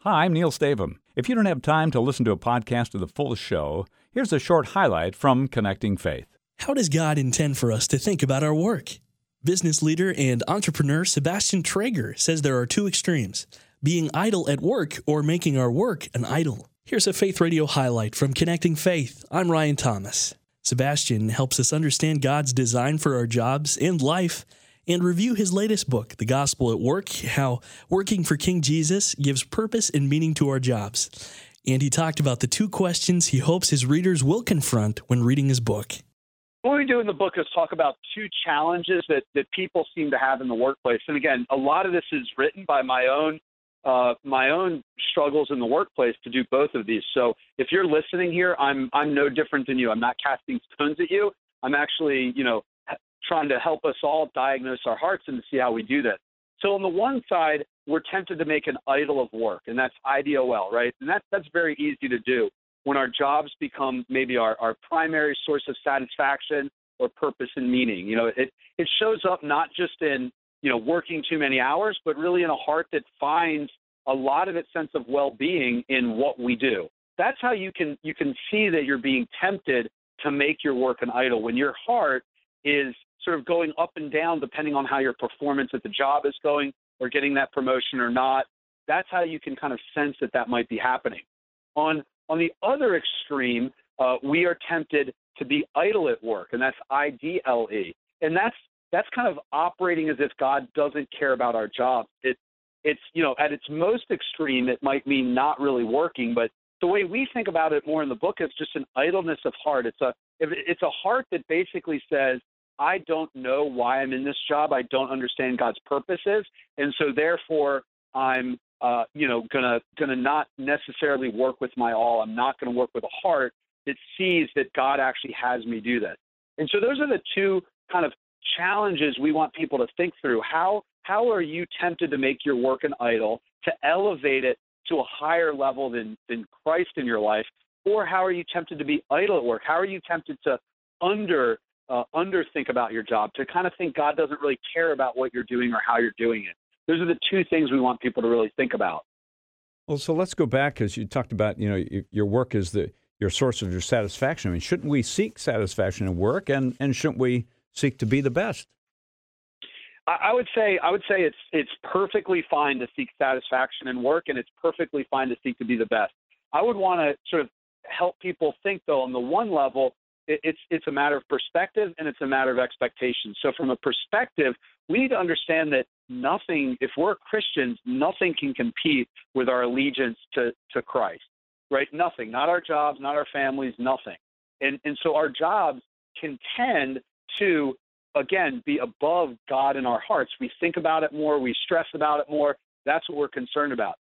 Hi, I'm Neil Stavum. If you don't have time to listen to a podcast of the full show, here's a short highlight from Connecting Faith. How does God intend for us to think about our work? Business leader and entrepreneur Sebastian Traeger says there are two extremes, being idle at work or making our work an idol. Here's a Faith Radio highlight from Connecting Faith. I'm Ryan Thomas. Sebastian helps us understand God's design for our jobs and life and review his latest book, The Gospel at Work, how working for King Jesus gives purpose and meaning to our jobs. And he talked about the two questions he hopes his readers will confront when reading his book. What we do in the book is talk about two challenges that people seem to have in the workplace. And again, a lot of this is written by my own struggles in the workplace to do both of these. So if you're listening here, I'm no different than you. I'm not casting stones at you. I'm actually, trying to help us all diagnose our hearts and to see how we do that. So on the one side, we're tempted to make an idol of work, and that's IDOL, right? And that's very easy to do when our jobs become maybe our primary source of satisfaction or purpose and meaning. It shows up not just in, working too many hours, but really in a heart that finds a lot of its sense of well-being in what we do. That's how you can see that you're being tempted to make your work an idol, when your heart is sort of going up and down depending on how your performance at the job is going or getting that promotion or not. That's how you can kind of sense that might be happening. On the other extreme, we are tempted to be idle at work, and that's IDLE. And that's kind of operating as if God doesn't care about our jobs. It's at its most extreme, it might mean not really working, but the way we think about it more in the book is just an idleness of heart. It's a heart that basically says, I don't know why I'm in this job. I don't understand God's purposes. And so therefore I'm, gonna not necessarily work with my all. I'm not going to work with a heart that sees that God actually has me do this. And so those are the two kind of challenges we want people to think through. How are you tempted to make your work an idol, to elevate it to a higher level than Christ in your life? Or how are you tempted to be idle at work? How are you tempted to think about your job, to kind of think God doesn't really care about what you're doing or how you're doing it? Those are the two things we want people to really think about. Well, so let's go back, because you talked about, your work is your source of your satisfaction. I mean, shouldn't we seek satisfaction in work, and shouldn't we seek to be the best? I would say it's perfectly fine to seek satisfaction in work, and it's perfectly fine to seek to be the best. I would want to sort of help people think, though, on the one level, it's a matter of perspective and it's a matter of expectation. So from a perspective, we need to understand that nothing, if we're Christians, nothing can compete with our allegiance to Christ, right? Nothing, not our jobs, not our families, nothing. And so our jobs can tend to, again, be above God in our hearts. We think about it more, we stress about it more. That's what we're concerned about.